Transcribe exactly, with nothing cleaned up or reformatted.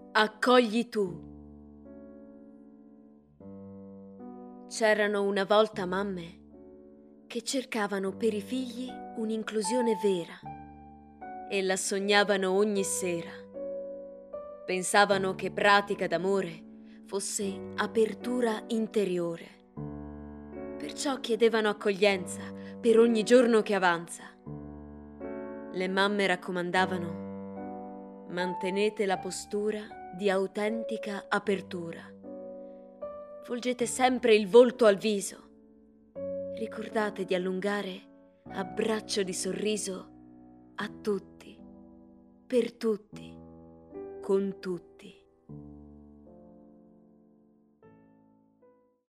Accogli tu. C'erano una volta mamme che cercavano per i figli un'inclusione vera e la sognavano ogni sera. Pensavano che pratica d'amore fosse apertura interiore. Perciò chiedevano accoglienza per ogni giorno che avanza. Le mamme raccomandavano: mantenete la postura di autentica apertura. Volgete sempre il volto al viso. Ricordate di allungare abbraccio di sorriso a tutti, per tutti, con tutti.